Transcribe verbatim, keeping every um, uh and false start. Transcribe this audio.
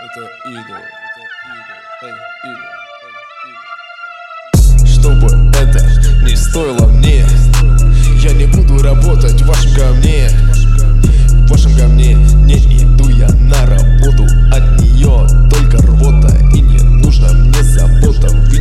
Это идол. Эй, идол. Чтобы это не стоило мне, я не буду работать в вашем говне. В вашем говне не иду я на работу. От нее только рвота, и не нужна мне забота.